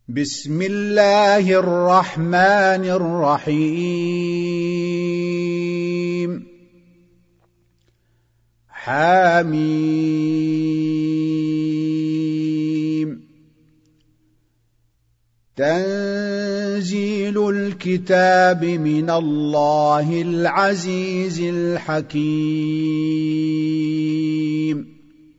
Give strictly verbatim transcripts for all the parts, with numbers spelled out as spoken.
بسم الله الرحمن الرحيم حميم تنزيل الكتاب من الله العزيز الحكيم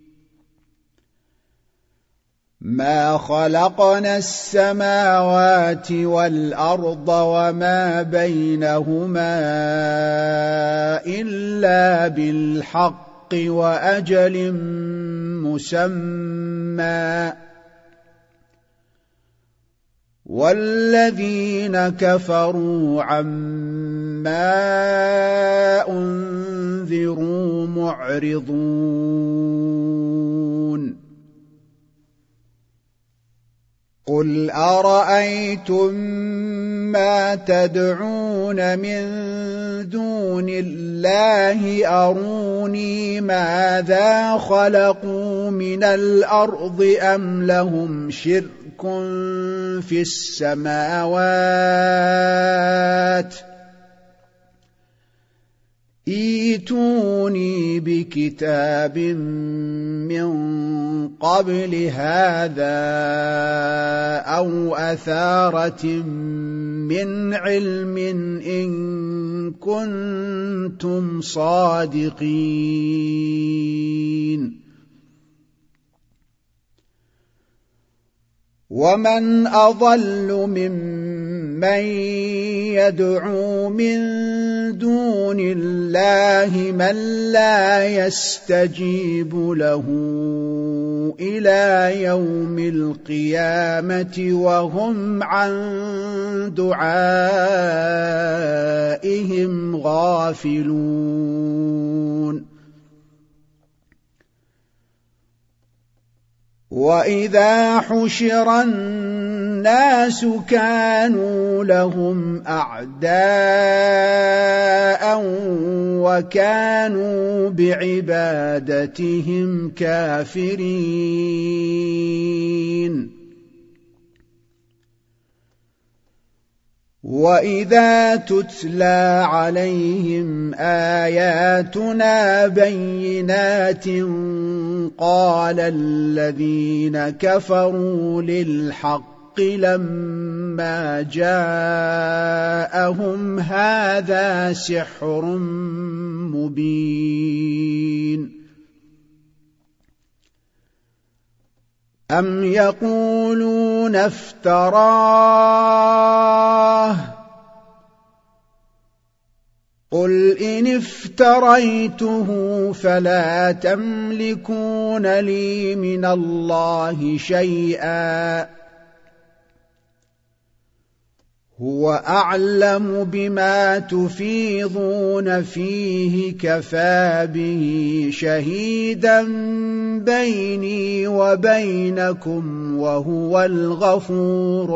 ما خلقنا السماوات والأرض وما بينهما إلا بالحق وأجل مسمى والذين كفروا عما أنذروا معرضون قل أرأيتم ما تدعون من دون الله أروني ماذا خلقوا من الأرض أم لهم شرك في السماوات ائتوني بكتاب من قبل هذا أو أثارة من علم إن كنتم صادقين ومن أضل ممن يدعو من دون الله من لا يستجيب له إلى يوم القيامة وهم عن دعائهم غافلون وإذا حشر الناس كانوا لهم أعداء وكانوا بعبادتهم كافرين وإذا تتلى عليهم آياتنا بينات قال الذين كفروا للحق لما جاءهم هذا سحر مبين أم يقولون افتراه قل إن افتريته فلا تملكون لي من الله شيئا هو أعلم بما تفيضون فيه كفى به شهيدا بيني وبينكم وهو الغفور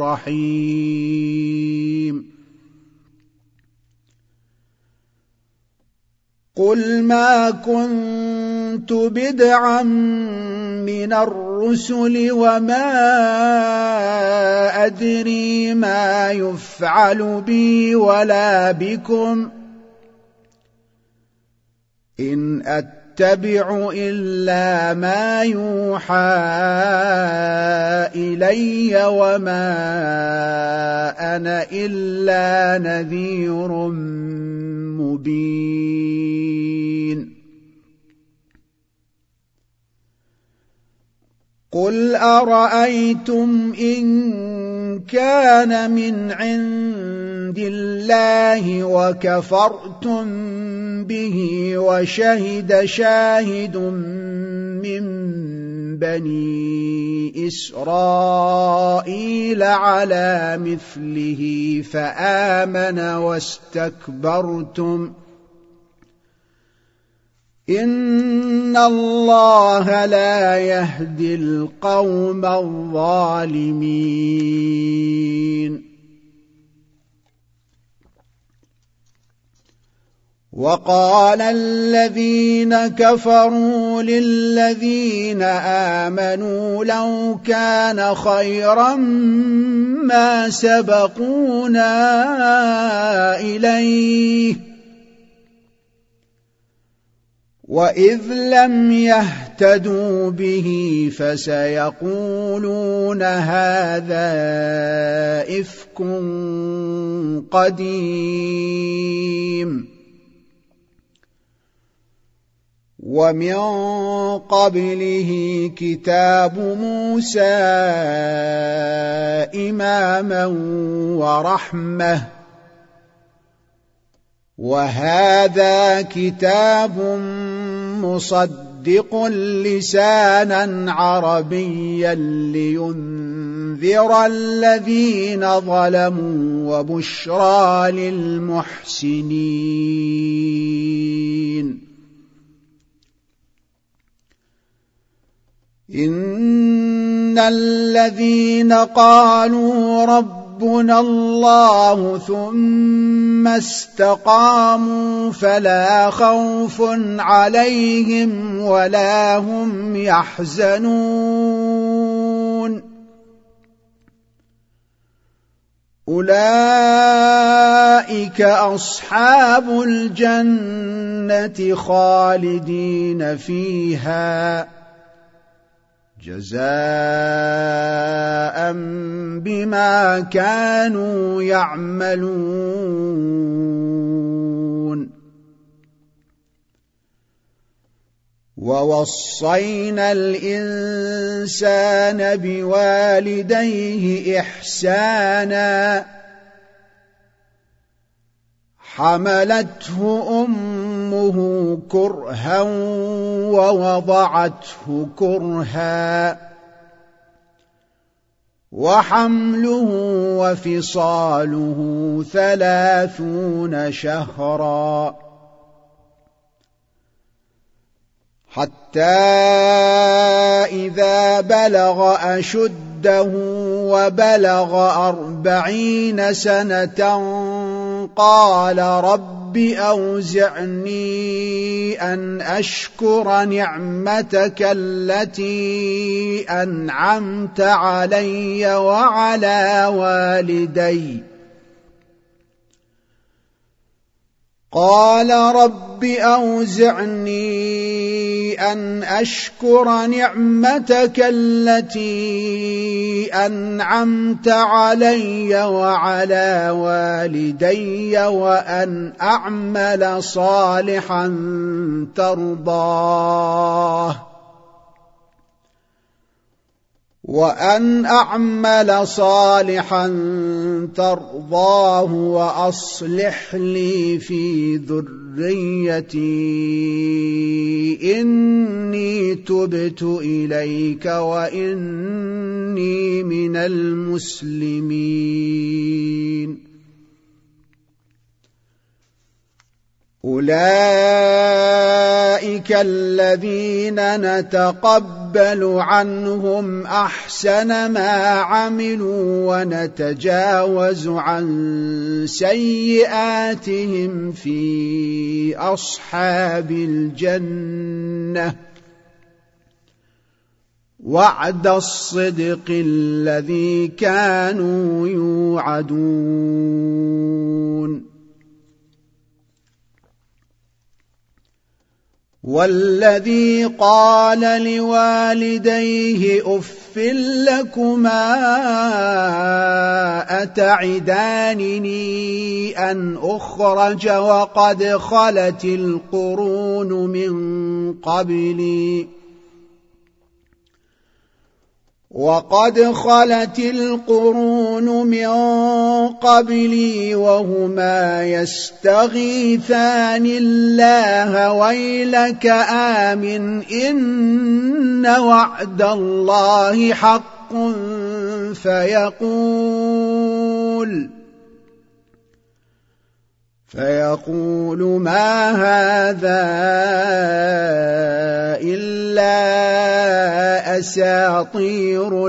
الرحيم قل ما كنت بدعا من الرسل وما أدري ما يفعل بي ولا بكم إن أتبع إلا ما يوحى إلي وما أنا إلا نذير مبين قل أرأيتم إن كان من عند الله وكفرتم به وشهد شاهد من بني إسرائيل على مثله فآمن واستكبرتم إن الله لا يهدي القوم الظالمين وقال الذين كفروا للذين آمنوا لو كان خيرا ما سبقونا إليه وإذ لم يهتدوا به فسيقولون هذا إفك قديم ومن قبله كتاب موسى إماما ورحمة وهذا كتاب مصدق لسانا عربيا لينذر الذين ظلموا وبشرى للمحسنين إن الذين قالوا ربنا الله ثم استقاموا فلا خوف عليهم ولا هم يحزنون أولئك أصحاب الجنة خالدين فيها جزاء بما كانوا يعملون ووصينا الإنسان بوالديه إحسانا حملته أمه كرها ووضعته كرها وحمله وفصاله ثلاثون شهرا حتى إذا بلغ أشده وبلغ أربعين سنة قال رب أوزعني أن أشكر نعمتك التي أنعمت علي وعلى والدي قال رب أوزعني أن أشكر نعمتك التي أنعمت علي وعلى والدي وأن أعمل صالحا ترضاه وأن أعمل صالحا ترضاه وأصلح لي في ذريتي إني تبت إليك وإني من المسلمين أولئك الذين نتقبل عنهم أحسن ما عملوا ونتجاوز عن سيئاتهم في أصحاب الجنة وعد الصدق الذي كانوا يوعدون والذي قال لوالديه أف لكما أتعدانني أن أخرج وقد خلت القرون من قبلي وقد خلت القرون من قبلي وهما يستغيثان الله ويلك آمن إن وعد الله حق فيقول فيقول ما هذا إلا أساطير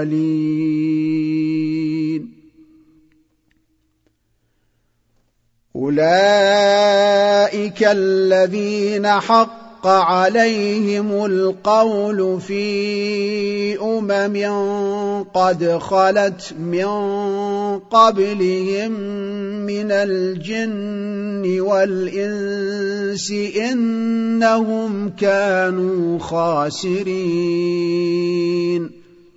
الأولين أولئك الذين حق عليهم القول في أمم قد خلت من قبلهم من الجن والإنس إنهم كانوا خاسرين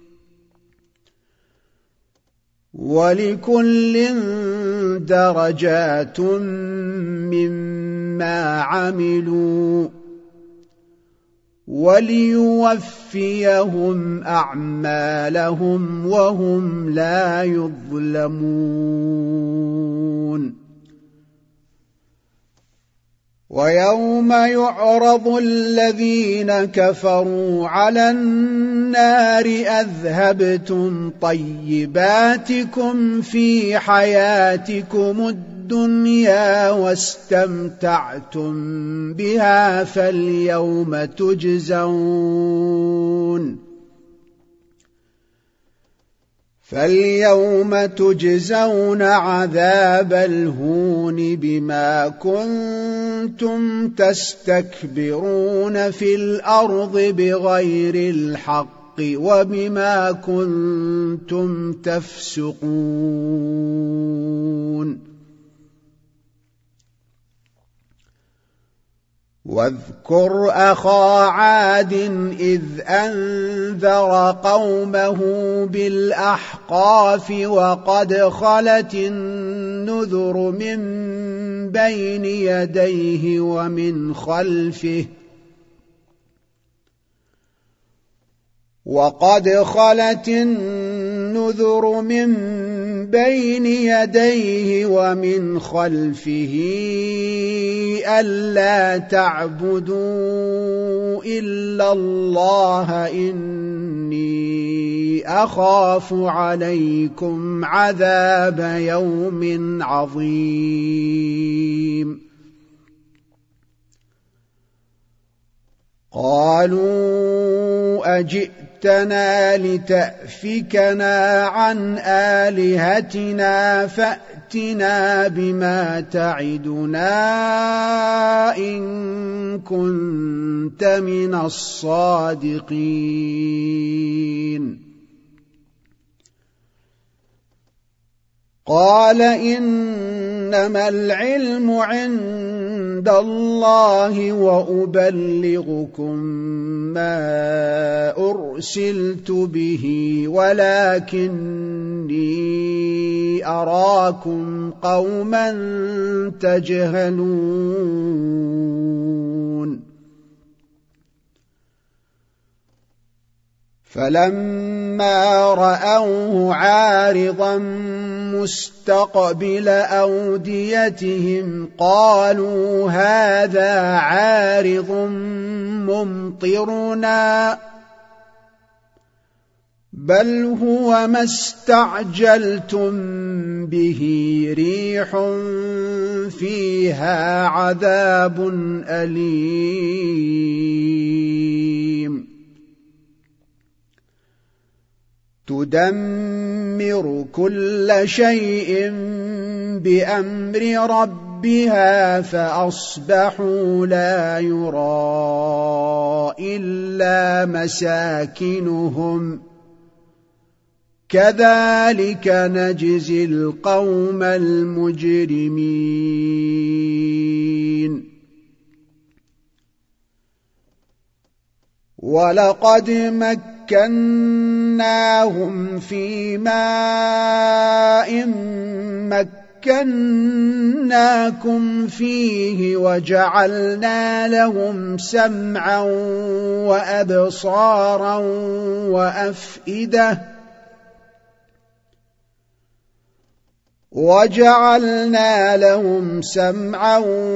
ولكل درجات مما عملوا وليوفيهم أعمالهم وهم لا يظلمون ويوم يعرض الذين كفروا على النار أذهبتم طيباتكم في حياتكم الدنيا واستمتعتم بها فاليوم تجزون فاليوم تجزون عذاب الهون بما كنتم تستكبرون في الأرض بغير الحق وبما كنتم تفسقون واذكر أخا عاد إذ أنذر قومه بالأحقاف وقد خلت النذر من بين يديه ومن خلفه وقد خلت النذر من بين يديه ومن خلفه ألا تعبدوا إلا الله إني أخاف عليكم عذاب يوم عظيم قالوا أجئتنا لتأفكنا عن آلهتنا فأتنا بما تعدنا إن كنت من الصادقين قال إنما العلم عند الله وأبلغكم ما أرسلت به ولكني أراكم قوما تجهلون فلما رأوه عارضا مستقبل أوديتهم قالوا هذا عارض ممطرنا بل هو ما استعجلتم به ريح فيها عذاب أليم تدمر كل شيء بأمر ربها فأصبحوا لا يرى إلا مساكنهم كذلك نجزي القوم المجرمين ولقد مكناهم في ماء مكناكم فيه وجعلنا لهم سمعا وأبصارا وأفئدة وجعلنا لهم سمعا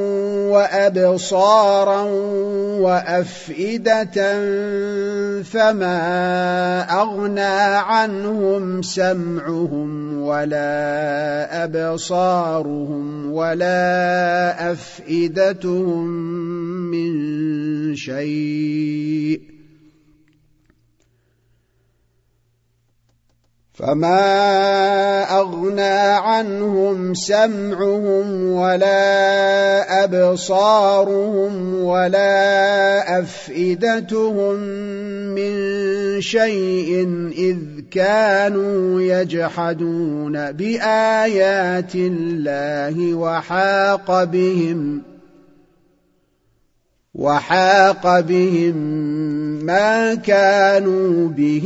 وأبصارا وأفئدة فما أغنى عنهم سمعهم ولا أبصارهم ولا أفئدتهم من شيء فما أغنى عنهم سمعهم ولا أبصارهم ولا أفئدتهم من شيء إذ كانوا يجحدون بآيات الله وحاق بهم وحاق بهم ما كانوا به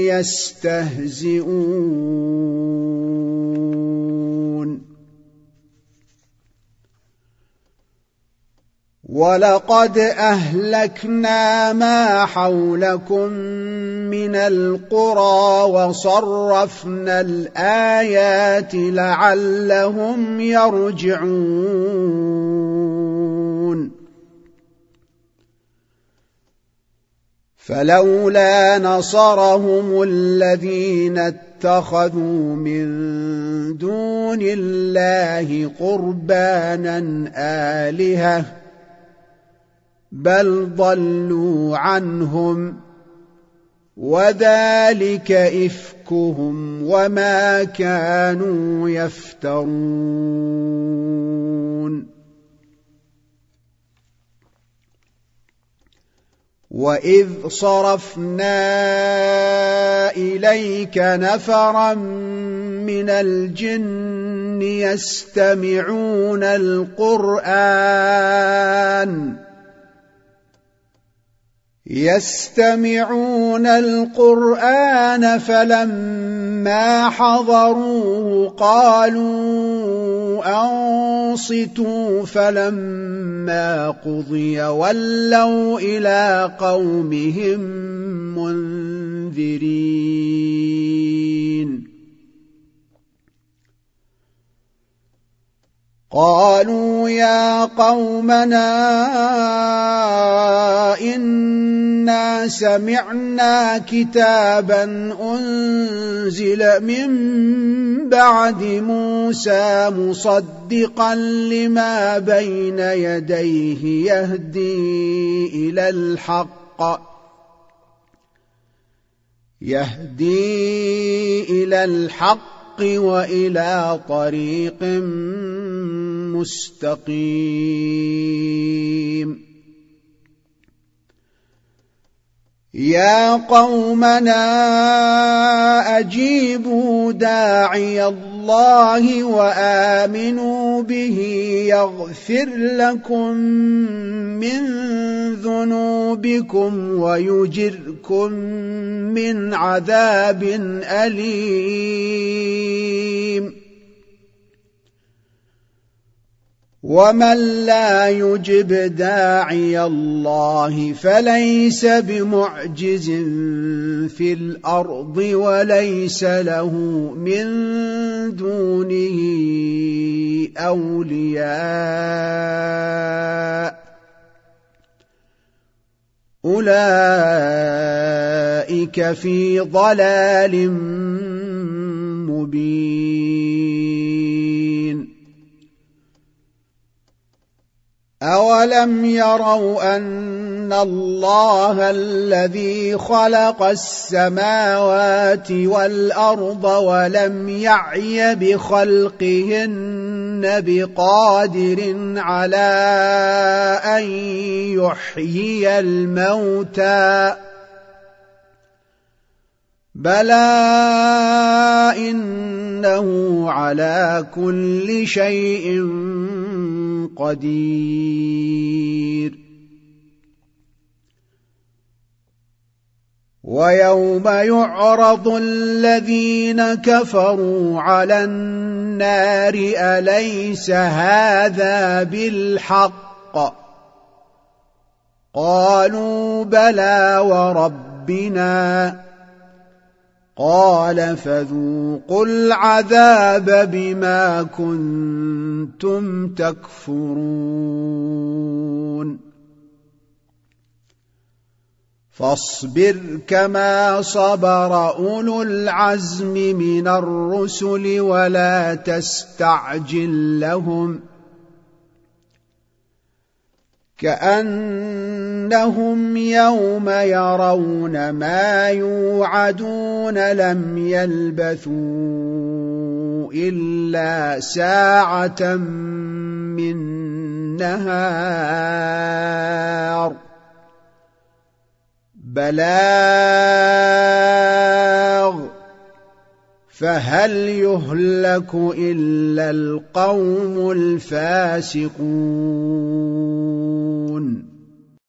يستهزئون ولقد أهلكنا ما حولكم من القرى وصرفنا الآيات لعلهم يرجعون فلولا نصرهم الذين اتخذوا من دون الله قربانا آلهة بل ضلوا عنهم وذلك إفكهم وما كانوا يفترون وإذ صرفنا إليك نفرا من الجن يستمعون القرآن يستمعون القرآن فلما حضروه قالوا أنصتوا فلما قضي ولوا إلى قومهم منذرين قالوا يا قومنا إنا سمعنا كتابا أنزل من بعد موسى مصدقا لما بين يديه يهدي إلى الحق يهدي إلى الحق وإلى طريق مستقيم يا قومنا أجيبوا داعي الله وآمنوا به يغفر لكم من ذنوبكم ويجركم من عذاب أليم ومن لا يجب داعي الله فليس بمعجز في الأرض وليس له من دونه أولياء أولئك في ضلال مبين أولم يروا أن الله الذي خلق السماوات والأرض ولم يعي بخلقهن بقادر على أن يحيي الموتى بلى إنه على كل شيء قدير ويوم يعرض الذين كفروا على النار أليس هذا بالحق قالوا بلى وربنا قال فذوقوا العذاب بما كنتم تكفرون فاصبر كما صبر أولو العزم من الرسل ولا تستعجل لهم كأنهم يوم يرون ما يوعدون لم يلبثوا إلا ساعة من نهار بلاغ فهل يهلك إلا القوم الفاسقون